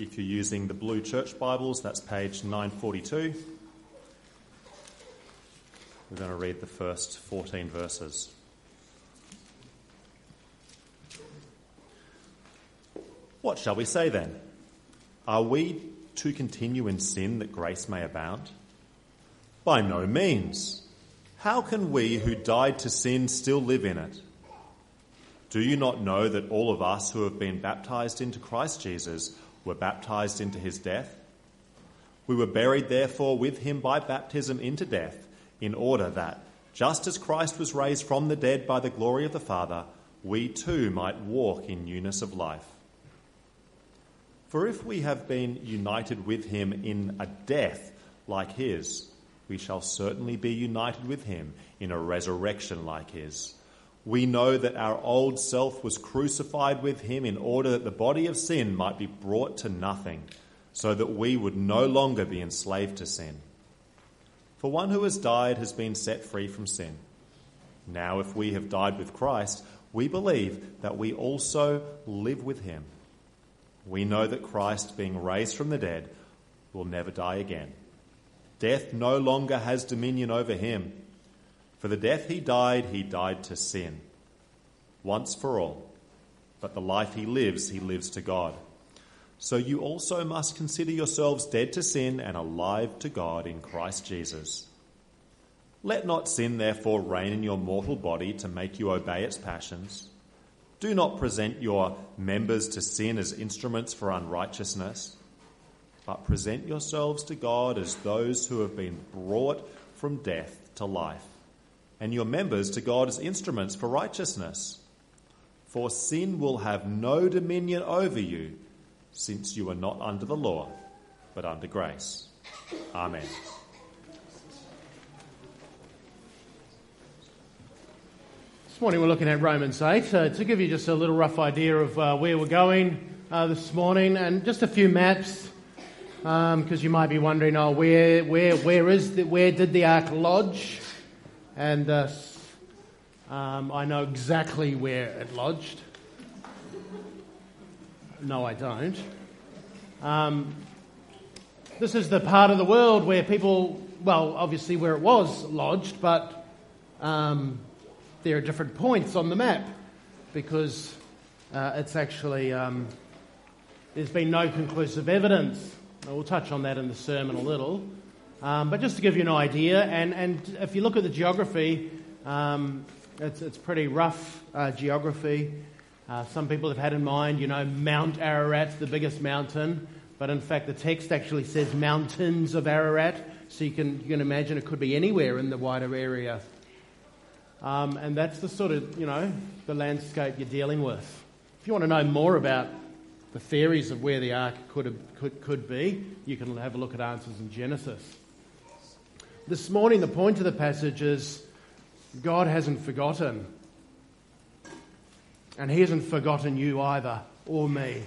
If you're using the Blue Church Bibles, that's page 942. We're going to read the first 14 verses. What shall we say then? Are we to continue in sin that grace may abound? By no means. How can we who died to sin still live in it? Do you not know that all of us who have been baptized into Christ Jesus were baptized into his death? We were buried therefore with him by baptism into death, in order that, just as Christ was raised from the dead by the glory of the Father, we too might walk in newness of life. For if we have been united with him in a death like his, we shall certainly be united with him in a resurrection like his. We know that our old self was crucified with him in order that the body of sin might be brought to nothing, so that we would no longer be enslaved to sin. For one who has died has been set free from sin. Now, if we have died with Christ, we believe that we also live with him. We know that Christ, being raised from the dead, will never die again. Death no longer has dominion over him. For the death he died to sin, once for all. But the life he lives to God. So you also must consider yourselves dead to sin and alive to God in Christ Jesus. Let not sin therefore reign in your mortal body to make you obey its passions. Do not present your members to sin as instruments for unrighteousness, but present yourselves to God as those who have been brought from death to life, and your members to God as instruments for righteousness. For sin will have no dominion over you, since you are not under the law, but under grace. Amen. This morning we're looking at Romans 8. To give you just a little rough idea of where we're going this morning, and just a few maps, because you might be wondering, where did the ark lodge? And I know exactly where it lodged. No, I don't. This is the part of the world where people, well, obviously where it was lodged, but there are different points on the map because it's actually, there's been no conclusive evidence. We'll touch on that in the sermon a little. But just to give you an idea, and if you look at the geography, it's pretty rough geography. Some people have had in mind, Mount Ararat, the biggest mountain, but in fact the text actually says mountains of Ararat, so you can imagine it could be anywhere in the wider area. And that's the sort of, the landscape you're dealing with. If you want to know more about the theories of where the ark could be, you can have a look at Answers in Genesis. This morning, the point of the passage is God hasn't forgotten. And he hasn't forgotten you either, or me.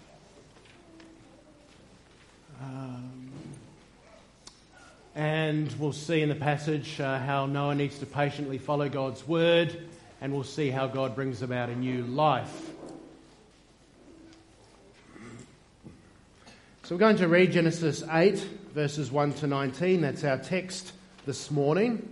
And we'll see in the passage how Noah needs to patiently follow God's word, and we'll see how God brings about a new life. So we're going to read Genesis 8, verses 1 to 19. That's our text this morning.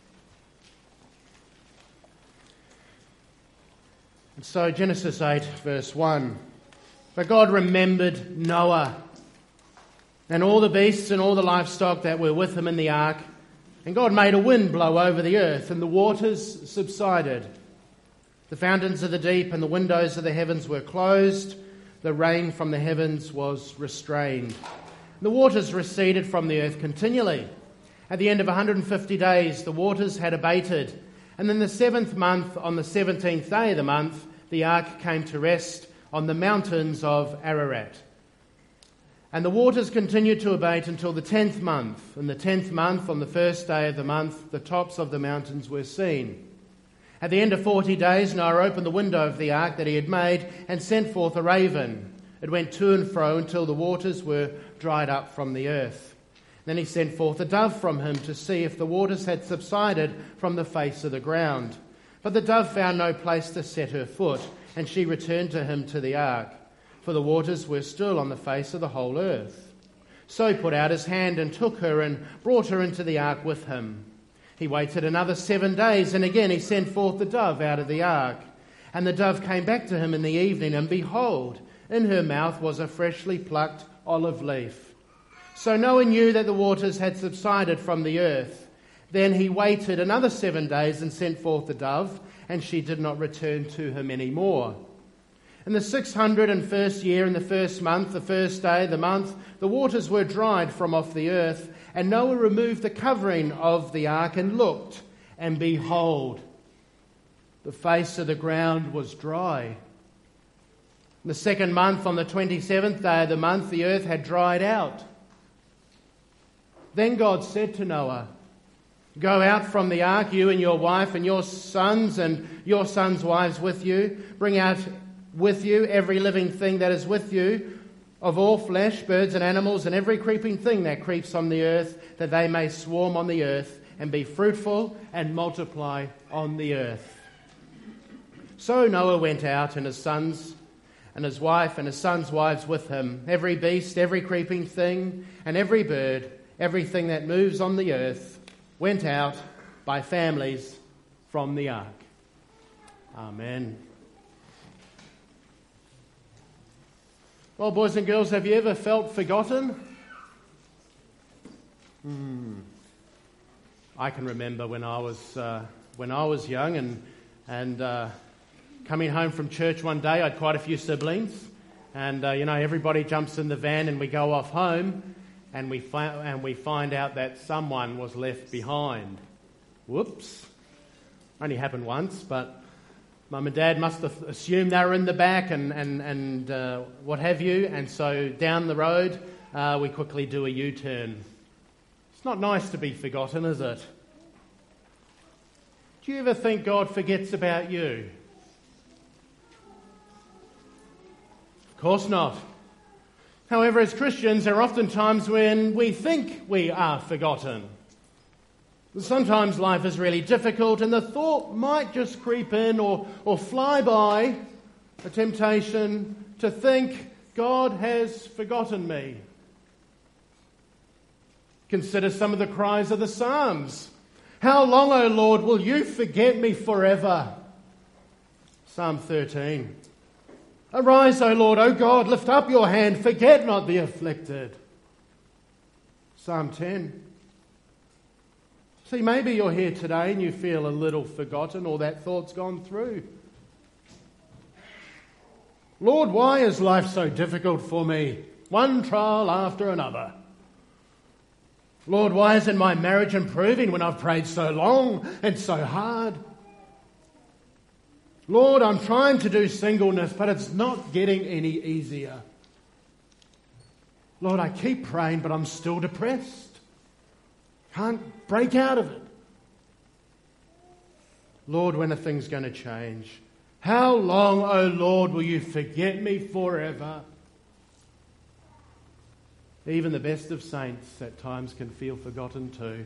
And so Genesis 8, verse 1. But God remembered Noah and all the beasts and all the livestock that were with him in the ark. And God made a wind blow over the earth, and the waters subsided. The fountains of the deep and the windows of the heavens were closed. The rain from the heavens was restrained. The waters receded from the earth continually. At the end of 150 days, the waters had abated. And in the 7th month, on the 17th day of the month, the ark came to rest on the mountains of Ararat. And the waters continued to abate until the 10th month. In the 10th month, on the first day of the month, the tops of the mountains were seen. At the end of 40 days, Noah opened the window of the ark that he had made and sent forth a raven. It went to and fro until the waters were dried up from the earth. Then he sent forth a dove from him to see if the waters had subsided from the face of the ground. But the dove found no place to set her foot, and she returned to him to the ark. for the waters were still on the face of the whole earth. So he put out his hand and took her and brought her into the ark with him. He waited another 7 days, and again he sent forth the dove out of the ark. And the dove came back to him in the evening, and behold, in her mouth was a freshly plucked olive leaf. So Noah knew that the waters had subsided from the earth. Then he waited another 7 days and sent forth the dove, and she did not return to him any more. In the 601st year, in the first month, the first day of the month, the waters were dried from off the earth, and Noah removed the covering of the ark and looked, and behold, the face of the ground was dry. In the second month, on the 27th day of the month, the earth had dried out. Then God said to Noah, "Go out from the ark, you and your wife and your sons wives with you. Bring out with you every living thing that is with you, of all flesh, birds and animals, and every creeping thing that creeps on the earth, that they may swarm on the earth and be fruitful and multiply on the earth." So Noah went out, and his sons and his wife and his sons' wives with him, every beast, every creeping thing, and every bird, everything that moves on the earth, went out by families from the ark. Amen. Well, boys and girls, have you ever felt forgotten? I can remember when I was young and coming home from church one day. I had quite a few siblings, and everybody jumps in the van and we go off home, and we find out that someone was left behind. Whoops! Only happened once, but Mum and Dad must have assumed they were in the back and what have you, and so down the road we quickly do a U-turn. It's not nice to be forgotten, is it? Do you ever think God forgets about you? Of course not. However, as Christians, there are often times when we think we are forgotten. Sometimes life is really difficult and the thought might just creep in or fly by, a temptation to think God has forgotten me. Consider some of the cries of the Psalms. "How long, O Lord, will you forget me forever?" Psalm 13. "Arise, O Lord, O God, lift up your hand, forget not the afflicted." Psalm 10. See, maybe you're here today and you feel a little forgotten, or that thought's gone through. "Lord, why is life so difficult for me? One trial after another. Lord, why isn't my marriage improving when I've prayed so long and so hard? Lord, I'm trying to do singleness, but it's not getting any easier. Lord, I keep praying, but I'm still depressed. Can't break out of it. Lord, when are things going to change? How long, O Lord, will you forget me forever?" Even the best of saints at times can feel forgotten too.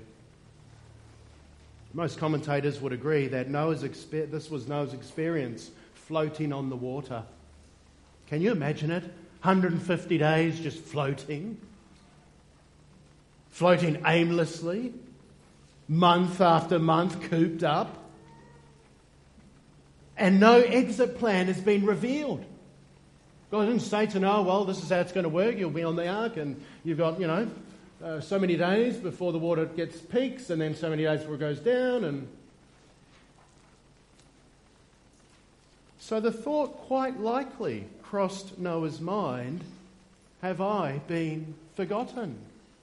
Most commentators would agree that this was Noah's experience, floating on the water. Can you imagine it? 150 days just floating aimlessly, month after month cooped up, and no exit plan has been revealed. God didn't say to Noah, "Well, this is how it's going to work. You'll be on the ark, and you've got, so many days before the water gets peaks, and then so many days before it goes down." And so the thought quite likely crossed Noah's mind, have I been forgotten?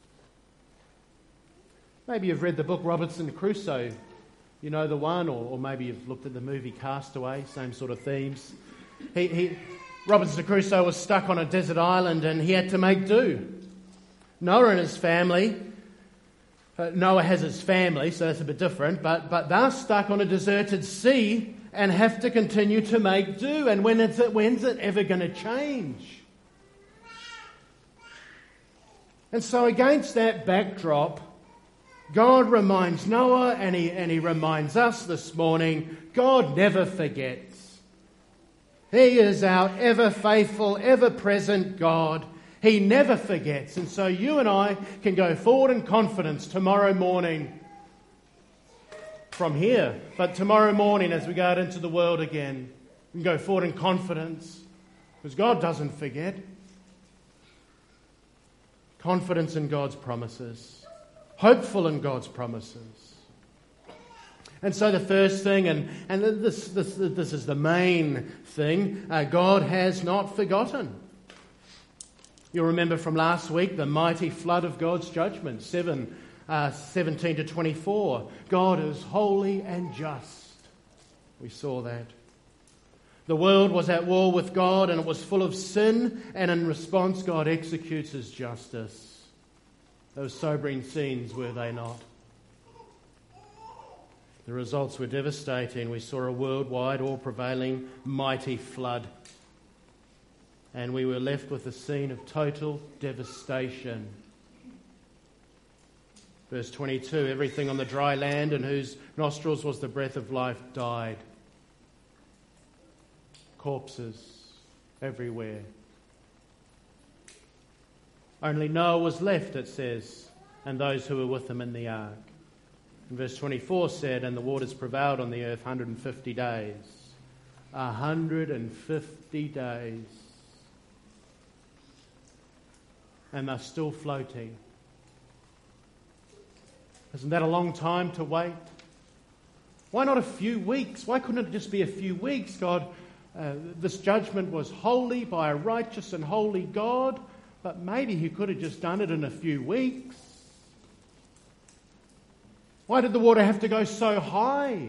Maybe you've read the book Robinson Crusoe. You know the one, or maybe you've looked at the movie Castaway, same sort of themes. Robinson Crusoe was stuck on a desert island and he had to make do. Noah and his family, Noah has his family, so that's a bit different, but they're stuck on a deserted sea and have to continue to make do. And when's it ever going to change? And so against that backdrop, God reminds Noah and he reminds us this morning, God never forgets. He is our ever faithful, ever present God. He never forgets. And so you and I can go forward in confidence tomorrow morning from here. But tomorrow morning as we go out into the world again, we can go forward in confidence because God doesn't forget. Confidence in God's promises. Hopeful in God's promises. And so the first thing, and this is the main thing, God has not forgotten. You'll remember from last week the mighty flood of God's judgment, 17 to 24. God is holy and just. We saw that. The world was at war with God and it was full of sin, and in response God executes his justice. Those sobering scenes, were they not? The results were devastating. We saw a worldwide, all-prevailing, mighty flood. And we were left with a scene of total devastation. Verse 22, everything on the dry land in whose nostrils was the breath of life died. Corpses everywhere. Only Noah was left, it says, and those who were with him in the ark. And verse 24 said, and the waters prevailed on the earth 150 days. 150 days. And they're still floating. Isn't that a long time to wait? Why not a few weeks? Why couldn't it just be a few weeks? God, this judgment was holy by a righteous and holy God, but maybe he could have just done it in a few weeks. Why did the water have to go so high?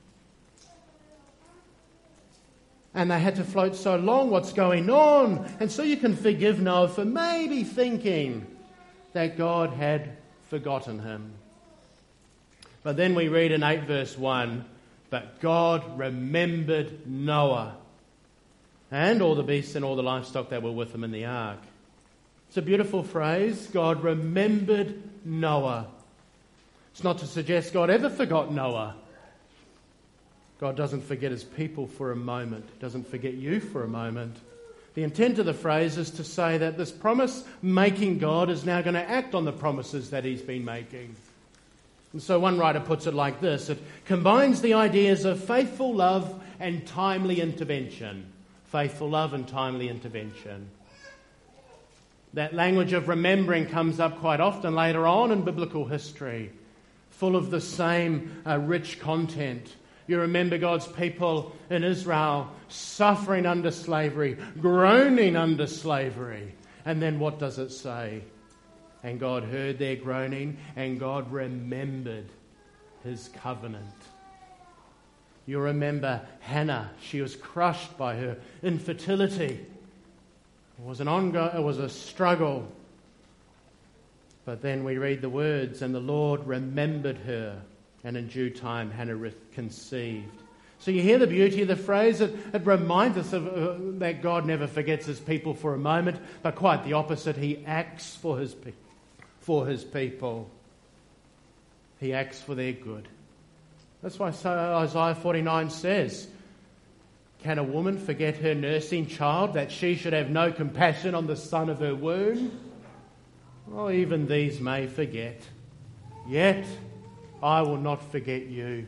And they had to float so long. What's going on? And so you can forgive Noah for maybe thinking that God had forgotten him. But then we read in 8 verse 1, but God remembered Noah and all the beasts and all the livestock that were with him in the ark. It's a beautiful phrase. God remembered Noah. It's not to suggest God ever forgot Noah. God doesn't forget his people for a moment. He doesn't forget you for a moment. The intent of the phrase is to say that this promise-making God is now going to act on the promises that he's been making. And so one writer puts it like this. It combines the ideas of faithful love and timely intervention. Faithful love and timely intervention. That language of remembering comes up quite often later on in biblical history, full of the same rich content. You remember God's people in Israel suffering under slavery, groaning under slavery. And then what does it say? And God heard their groaning, and God remembered his covenant. You remember Hannah. She was crushed by her infertility. It was a struggle. But then we read the words, and the Lord remembered her, and in due time Hannah conceived. So you hear the beauty of the phrase. It reminds us of that God never forgets his people for a moment, but quite the opposite. He acts for his people. He acts for their good. That's why Isaiah 49 says, can a woman forget her nursing child, that she should have no compassion on the son of her womb? Well, even these may forget. Yet I will not forget you.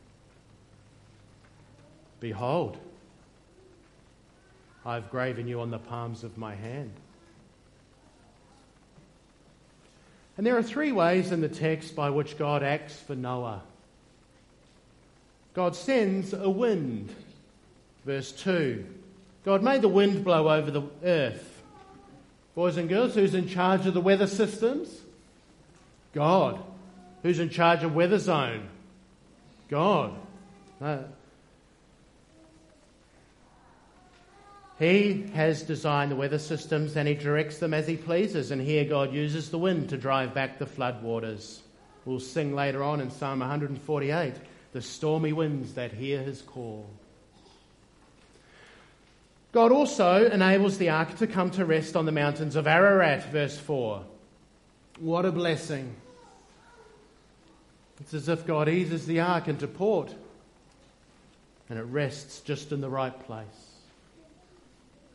Behold, I have graven you on the palms of my hand. And there are 3 ways in the text by which God acts for Noah. God sends a wind. Verse 2. God made the wind blow over the earth. Boys and girls, who's in charge of the weather systems? God. Who's in charge of Weather Zone? God. He has designed the weather systems and he directs them as he pleases. And here God uses the wind to drive back the floodwaters. We'll sing later on in Psalm 148, the stormy winds that hear his call. God also enables the ark to come to rest on the mountains of Ararat, verse 4. What a blessing. It's as if God eases the ark into port and it rests just in the right place.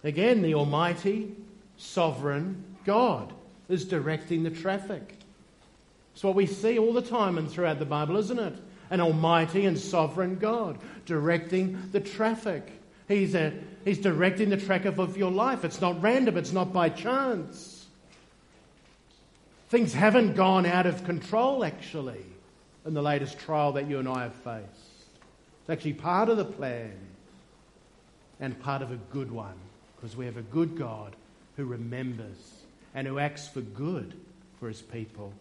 Again, the Almighty, sovereign God is directing the traffic. It's what we see all the time and throughout the Bible, isn't it? An almighty and sovereign God directing the traffic. He's directing the traffic of your life. It's not random. It's not by chance. Things haven't gone out of control, actually, in the latest trial that you and I have faced. It's actually part of the plan and part of a good one, because we have a good God who remembers and who acts for good for his people.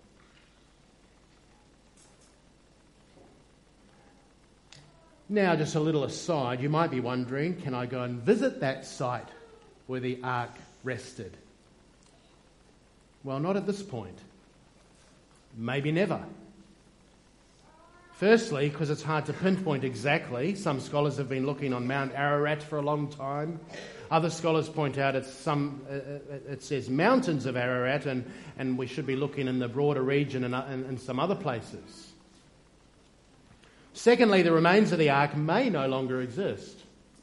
Now, just a little aside, you might be wondering, can I go and visit that site where the ark rested? Well, not at this point. Maybe never. Firstly, because it's hard to pinpoint exactly. Some scholars have been looking on Mount Ararat for a long time. Other scholars point out it says mountains of Ararat, and we should be looking in the broader region and some other places. Secondly, the remains of the ark may no longer exist.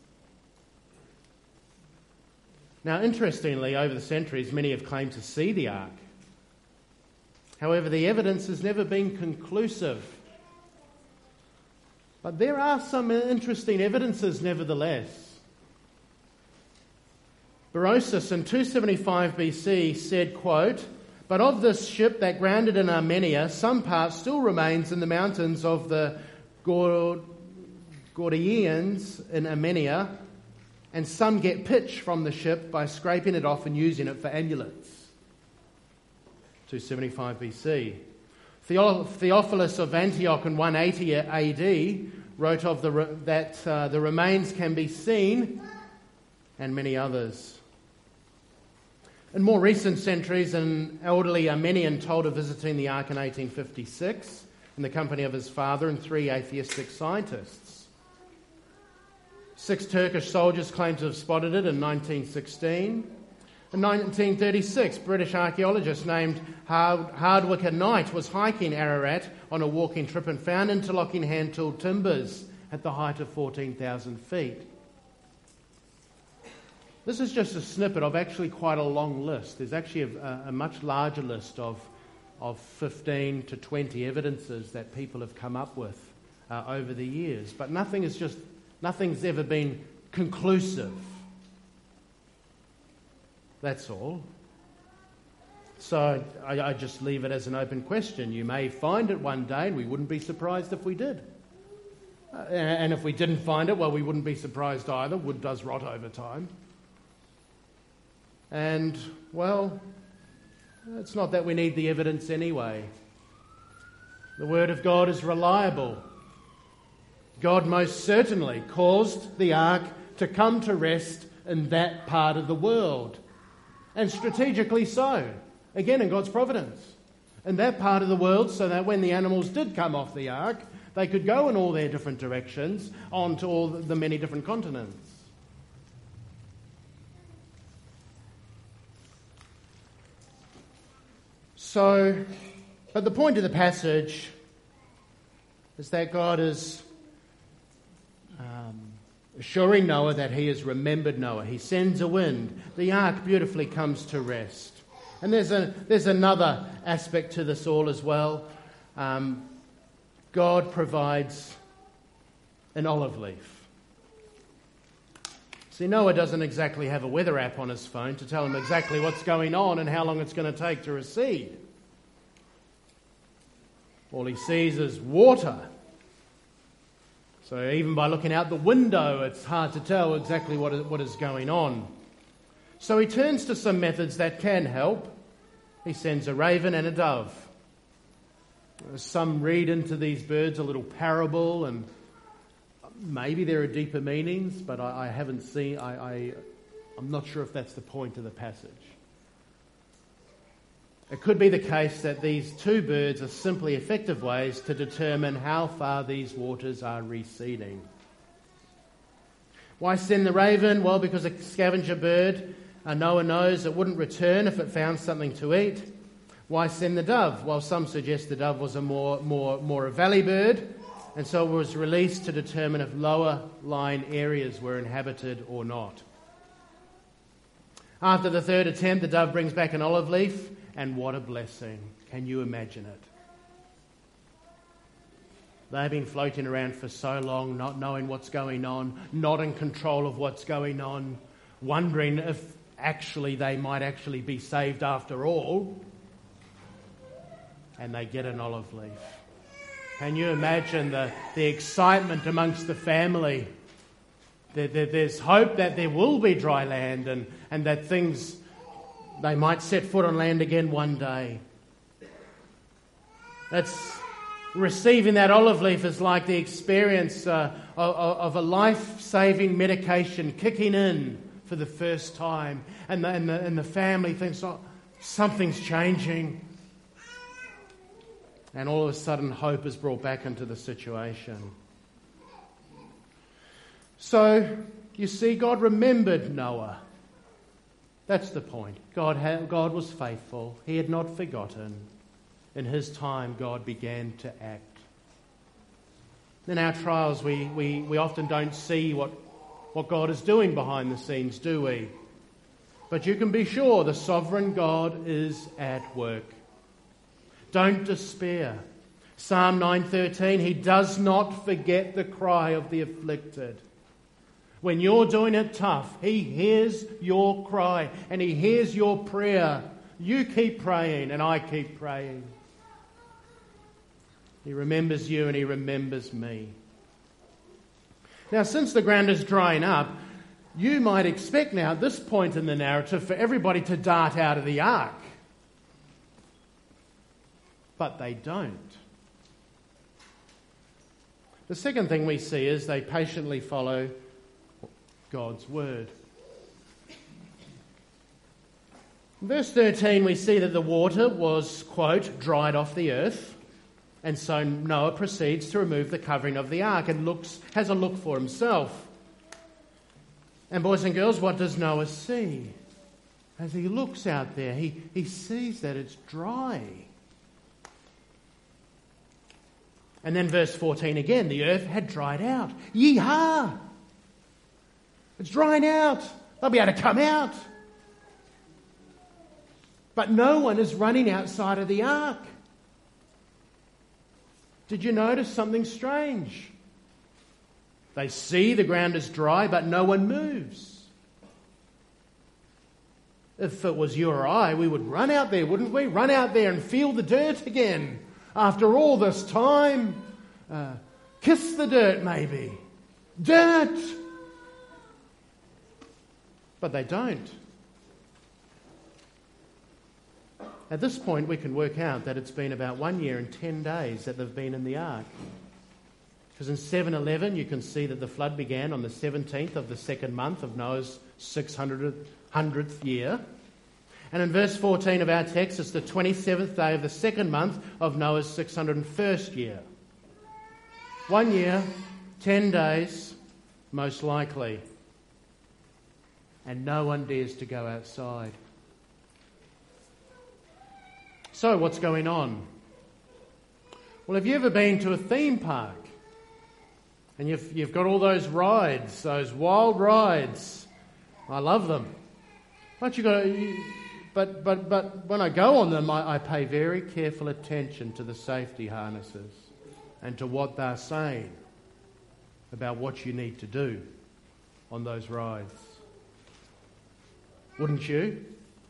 Now, interestingly, over the centuries, many have claimed to see the ark. However, the evidence has never been conclusive. But there are some interesting evidences nevertheless. Berosus in 275 BC said, quote, "But of this ship that grounded in Armenia, some part still remains in the mountains of the Gordians in Armenia, and some get pitch from the ship by scraping it off and using it for amulets." 275 BC. Theophilus of Antioch in 180 AD wrote of that the remains can be seen, and many others. In more recent centuries, an elderly Armenian told of visiting the Ark in 1856 in the company of his father and 3 atheistic scientists. 6 Turkish soldiers claimed to have spotted it in 1916. In 1936, British archaeologist named Hardwicke Knight was hiking Ararat on a walking trip and found interlocking hand-tooled timbers at the height of 14,000 feet. This is just a snippet of actually quite a long list. There's actually a much larger list of 15 to 20 evidences that people have come up with over the years. But nothing's ever been conclusive. That's all. So I just leave it as an open question. You may find it one day, and we wouldn't be surprised if we did. And if we didn't find it, well, we wouldn't be surprised either. Wood does rot over time. And, well, it's not that we need the evidence anyway. The Word of God is reliable. God most certainly caused the ark to come to rest in that part of the world. And strategically so. Again, in God's providence. In that part of the world, so that when the animals did come off the ark, they could go in all their different directions onto all the many different continents. So, but the point of the passage is that God is assuring Noah that he has remembered Noah. He sends a wind. The ark beautifully comes to rest. And there's another aspect to this all as well. God provides an olive leaf. See, Noah doesn't exactly have a weather app on his phone to tell him exactly what's going on and how long it's going to take to recede. All he sees is water. So even by looking out the window, it's hard to tell exactly what is going on. So he turns to some methods that can help. He sends a raven and a dove. Some read into these birds a little parable, and maybe there are deeper meanings, but I haven't seen. I'm not sure if that's the point of the passage. It could be the case that these two birds are simply effective ways to determine how far these waters are receding. Why send the raven? Well, because a scavenger bird, Noah knows it wouldn't return if it found something to eat. Why send the dove? Well, some suggest the dove was a more a valley bird, and so it was released to determine if lower lying areas were inhabited or not. After the third attempt, the dove brings back an olive leaf, and what a blessing. Can you imagine it? They've been floating around for so long, not knowing what's going on, not in control of what's going on, wondering if actually they might actually be saved after all. And they get an olive leaf. Can you imagine the excitement amongst the family? There's hope that there will be dry land and that things, they might set foot on land again one day. Receiving that olive leaf is like the experience of a life-saving medication kicking in for the first time. And the family thinks, oh, something's changing. And all of a sudden, hope is brought back into the situation. So, you see, God remembered Noah. That's the point. God was faithful. He had not forgotten. In his time, God began to act. In our trials, we often don't see what God is doing behind the scenes, do we? But you can be sure the sovereign God is at work. Don't despair. Psalm 9:13, he does not forget the cry of the afflicted. When you're doing it tough, he hears your cry and he hears your prayer. You keep praying and I keep praying. He remembers you and he remembers me. Now, since the ground is drying up, you might expect now at this point in the narrative for everybody to dart out of the ark. But they don't. The second thing we see is they patiently follow God's word. In verse 13 we see that the water was, quote, dried off the earth, and so Noah proceeds to remove the covering of the ark and has a look for himself. And boys and girls, what does Noah see? As he looks out there, he sees that it's dry. And then verse 14 again, the earth had dried out. Yee-haw! It's drying out. They'll be able to come out. But no one is running outside of the ark. Did you notice something strange? They see the ground is dry, but no one moves. If it was you or I, we would run out there, wouldn't we? Run out there and feel the dirt again. After all this time, kiss the dirt maybe. Dirt! But they don't. At this point, we can work out that it's been about 1 year and 10 days that they've been in the ark. Because in 7:11, you can see that the flood began on the 17th of the second month of Noah's 600th year. And in verse 14 of our text, it's the 27th day of the second month of Noah's 601st year. 1 year, 10 days, most likely. And no one dares to go outside. So what's going on? Well, have you ever been to a theme park? And you've got all those rides, those wild rides. I love them. But when I go on them, I pay very careful attention to the safety harnesses and to what they're saying about what you need to do on those rides. Wouldn't you?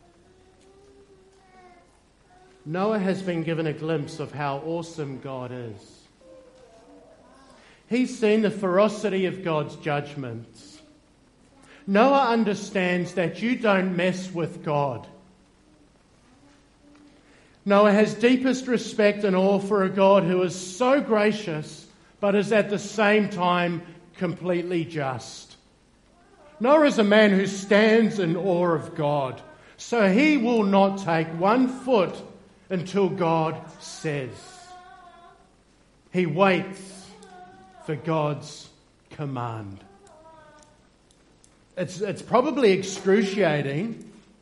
Noah has been given a glimpse of how awesome God is. He's seen the ferocity of God's judgments. Noah understands that you don't mess with God. Noah has deepest respect and awe for a God who is so gracious, but is at the same time completely just. Noah is a man who stands in awe of God, so he will not take 1 foot until God says. He waits for God's command. It's probably excruciating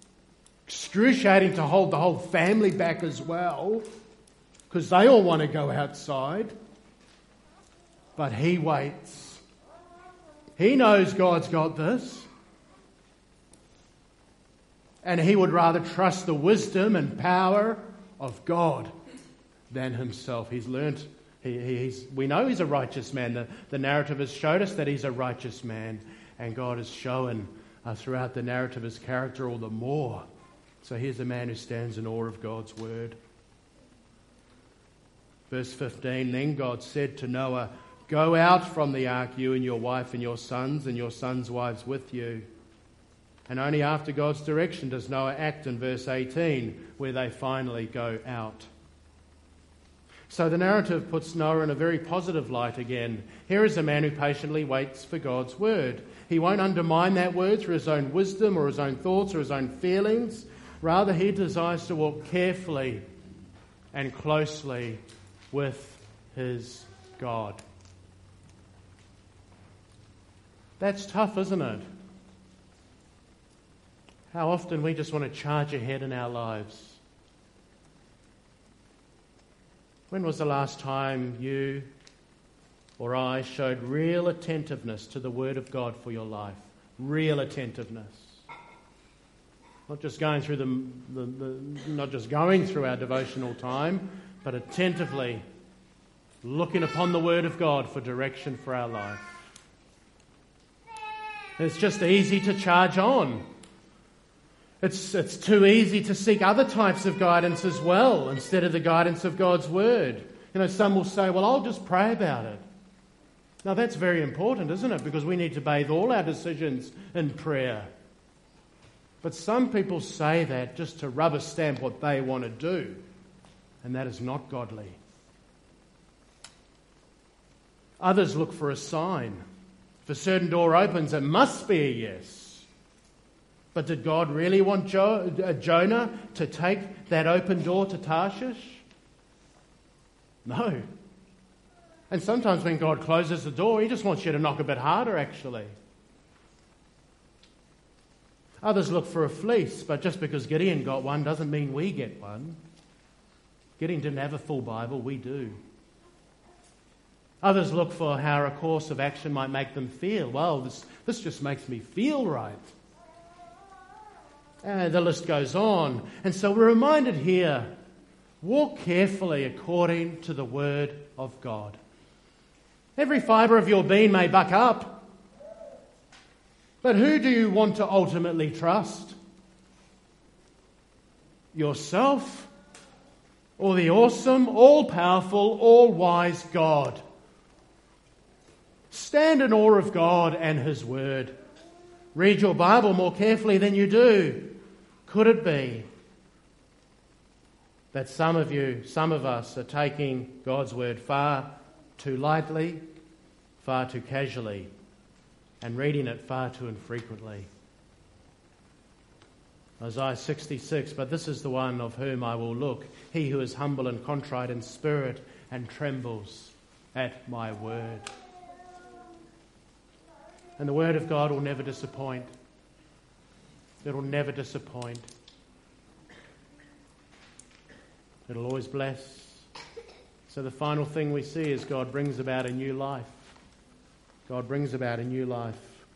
to hold the whole family back as well, because they all want to go outside. But he waits. He knows God's got this. And he would rather trust the wisdom and power of God than himself. He's learnt, we know he's a righteous man. The narrative has showed us that he's a righteous man. And God has shown throughout the narrative his character all the more. So here's a man who stands in awe of God's word. Verse 15, then God said to Noah, go out from the ark, you and your wife and your sons' wives with you. And only after God's direction does Noah act in verse 18, where they finally go out. So the narrative puts Noah in a very positive light again. Here is a man who patiently waits for God's word. He won't undermine that word through his own wisdom or his own thoughts or his own feelings. Rather, he desires to walk carefully and closely with his God. That's tough, isn't it? How often we just want to charge ahead in our lives. When was the last time you or I showed real attentiveness to the Word of God for your life? Real attentiveness. Not just going through not just going through our devotional time, but attentively looking upon the Word of God for direction for our life. It's just easy to charge on. It's too easy to seek other types of guidance as well instead of the guidance of God's Word. You know, some will say, well, I'll just pray about it. Now, that's very important, isn't it? Because we need to bathe all our decisions in prayer. But some people say that just to rubber stamp what they want to do, and that is not godly. Others look for a sign. If a certain door opens, it must be a yes. But did God really want Jonah to take that open door to Tarshish? No. And sometimes when God closes the door, he just wants you to knock a bit harder, actually. Others look for a fleece, but just because Gideon got one doesn't mean we get one. Gideon didn't have a full Bible, we do. Others look for how a course of action might make them feel. Well, this just makes me feel right. And the list goes on. And so we're reminded here, walk carefully according to the word of God. Every fibre of your being may buck up. But who do you want to ultimately trust? Yourself or the awesome, all-powerful, all-wise God? Stand in awe of God and His Word. Read your Bible more carefully than you do. Could it be that some of us are taking God's Word far too lightly, far too casually, and reading it far too infrequently? Isaiah 66, but this is the one of whom I will look, he who is humble and contrite in spirit and trembles at my word. And the word of God will never disappoint. It will never disappoint. It'll always bless. So the final thing we see is God brings about a new life. God brings about a new life.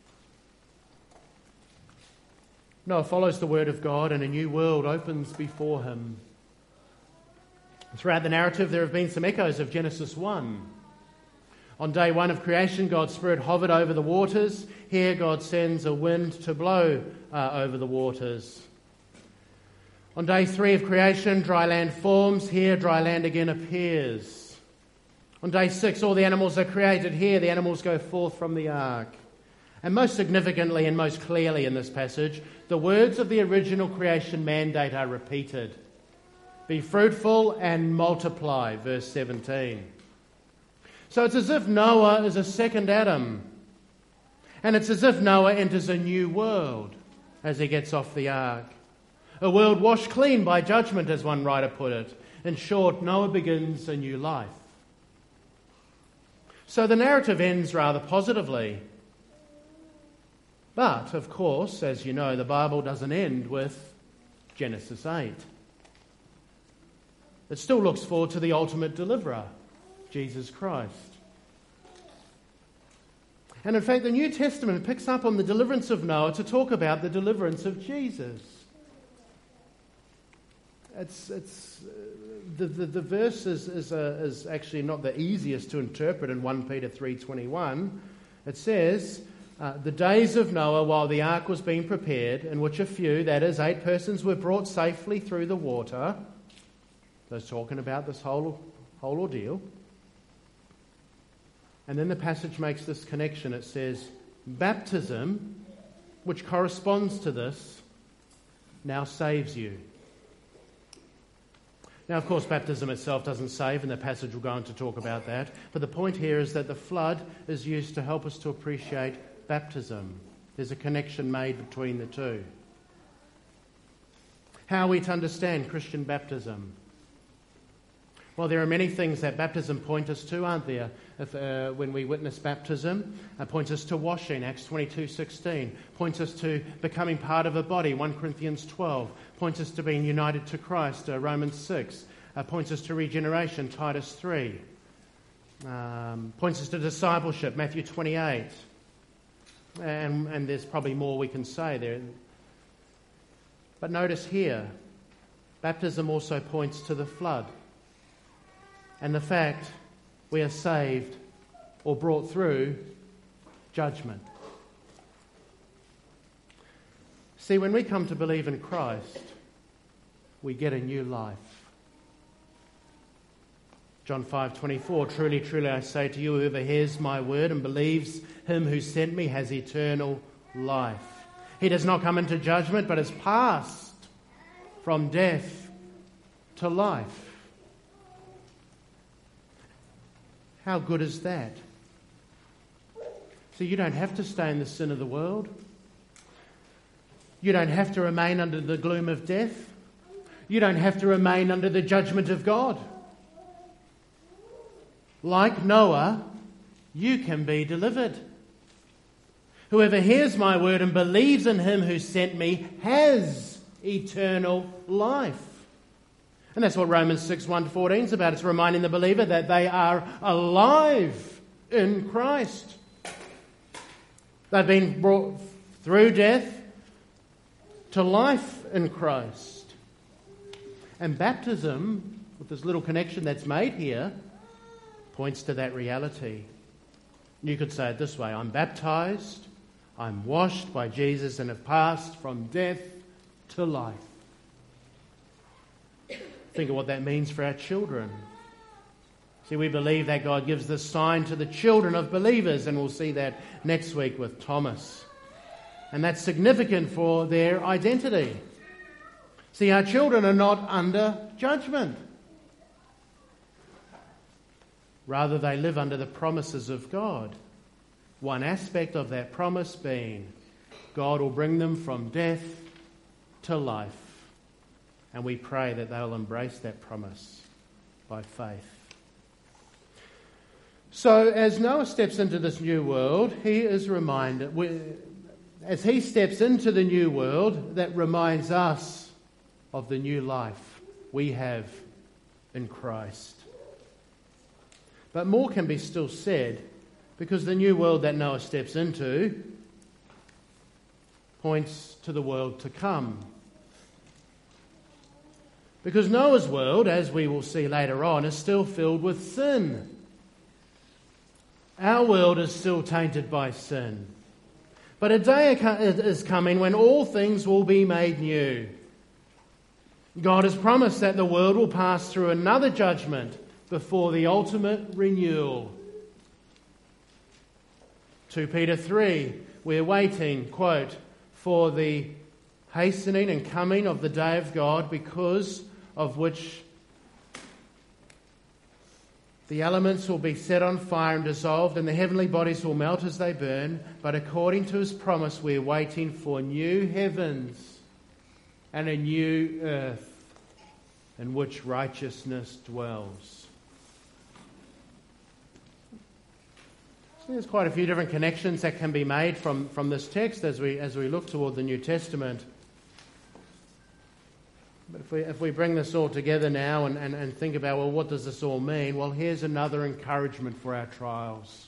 Noah follows the word of God and a new world opens before him. Throughout the narrative there have been some echoes of Genesis 1. On day 1 of creation, God's Spirit hovered over the waters. Here God sends a wind to blow over the waters. On day 3 of creation, dry land forms. Here dry land again appears. On day 6, all the animals are created. Here the animals go forth from the ark. And most significantly and most clearly in this passage, the words of the original creation mandate are repeated. Be fruitful and multiply, verse 17. So it's as if Noah is a second Adam. And it's as if Noah enters a new world as he gets off the ark. A world washed clean by judgment, as one writer put it. In short, Noah begins a new life. So the narrative ends rather positively. But, of course, as you know, the Bible doesn't end with Genesis 8. It still looks forward to the ultimate deliverer, Jesus Christ. And in fact, the New Testament picks up on the deliverance of Noah to talk about the deliverance of Jesus. the verse is actually not the easiest to interpret in 1 Peter 3:21. It says, the days of Noah while the ark was being prepared, in which a few, that is 8 persons, were brought safely through the water. So it's talking about this whole ordeal. And then the passage makes this connection. It says, baptism, which corresponds to this, now saves you. Now, of course, baptism itself doesn't save, and the passage will go on to talk about that. But the point here is that the flood is used to help us to appreciate baptism. There's a connection made between the two. How are we to understand Christian baptism? Well, there are many things that baptism point us to, aren't there? When we witness baptism, it points us to washing, Acts 22:16. Points us to becoming part of a body, 1 Corinthians 12. Points us to being united to Christ, Romans 6. Points us to regeneration, Titus 3. Points us to discipleship, Matthew 28. And there's probably more we can say there. But notice here, baptism also points to the flood. And the fact we are saved or brought through judgment. See, when we come to believe in Christ, we get a new life. John 5:24, truly, truly, I say to you, whoever hears my word and believes him who sent me has eternal life. He does not come into judgment, but has passed from death to life. How good is that? So you don't have to stay in the sin of the world. You don't have to remain under the gloom of death. You don't have to remain under the judgment of God. Like Noah, you can be delivered. Whoever hears my word and believes in him who sent me has eternal life. And that's what Romans 6:1-14 is about. It's reminding the believer that they are alive in Christ. They've been brought through death to life in Christ. And baptism, with this little connection that's made here, points to that reality. You could say it this way: I'm baptized, I'm washed by Jesus and have passed from death to life. Think of what that means for our children. See, we believe that God gives this sign to the children of believers, and we'll see that next week with Thomas. And that's significant for their identity. See, our children are not under judgment. Rather, they live under the promises of God. One aspect of that promise being God will bring them from death to life. And we pray that they'll embrace that promise by faith. So as Noah steps into this new world, he is reminded, as he steps into the new world, that reminds us of the new life we have in Christ. But more can be still said, because the new world that Noah steps into points to the world to come. Because Noah's world, as we will see later on, is still filled with sin. Our world is still tainted by sin. But a day is coming when all things will be made new. God has promised that the world will pass through another judgment before the ultimate renewal. 2 Peter 3, we're waiting, quote, for the hastening and coming of the day of God, because of which the elements will be set on fire and dissolved, and the heavenly bodies will melt as they burn. But according to his promise, we're waiting for new heavens and a new earth in which righteousness dwells. So there's quite a few different connections that can be made from this text as we look toward the New Testament. But if we bring this all together now and think about, well, what does this all mean? Well, here's another encouragement for our trials.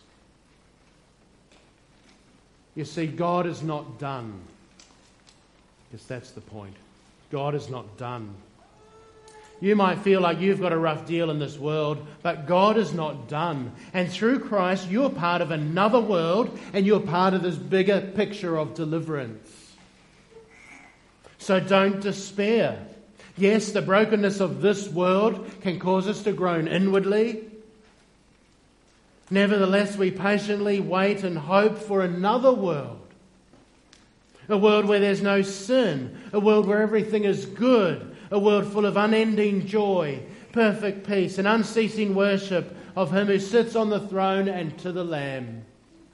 You see, God is not done. Because that's the point. God is not done. You might feel like you've got a rough deal in this world, but God is not done. And through Christ, you're part of another world, and you're part of this bigger picture of deliverance. So don't despair. Yes, the brokenness of this world can cause us to groan inwardly. Nevertheless, we patiently wait and hope for another world. A world where there's no sin. A world where everything is good. A world full of unending joy, perfect peace, and unceasing worship of Him who sits on the throne and to the Lamb.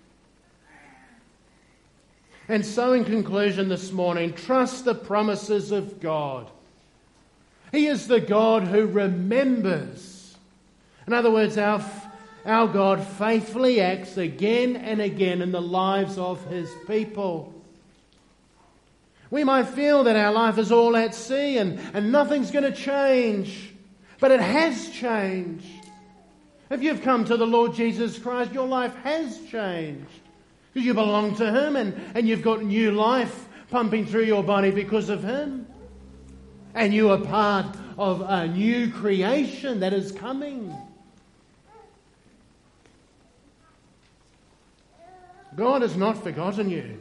And so in conclusion this morning, trust the promises of God. He is the God who remembers. In other words, our God faithfully acts again and again in the lives of His people. We might feel that our life is all at sea and nothing's going to change. But it has changed. If you've come to the Lord Jesus Christ, your life has changed. Because you belong to Him and you've got new life pumping through your body because of Him. And you are part of a new creation that is coming. God has not forgotten you.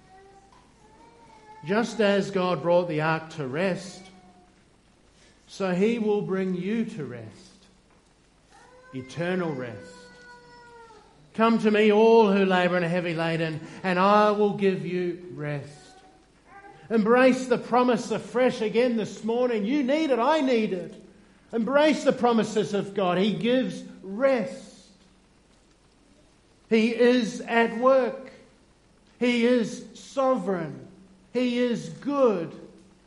Just as God brought the ark to rest, so He will bring you to rest. Eternal rest. Come to me, all who labour and are heavy laden, and I will give you rest. Embrace the promise afresh again this morning. You need it, I need it. Embrace the promises of God. He gives rest. He is at work. He is sovereign. He is good.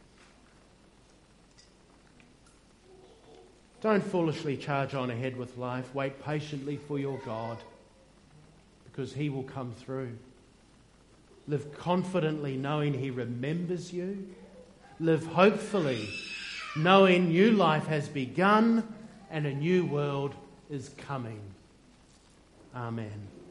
Don't foolishly charge on ahead with life. Wait patiently for your God, because He will come through. Live confidently knowing He remembers you. Live hopefully knowing new life has begun and a new world is coming. Amen.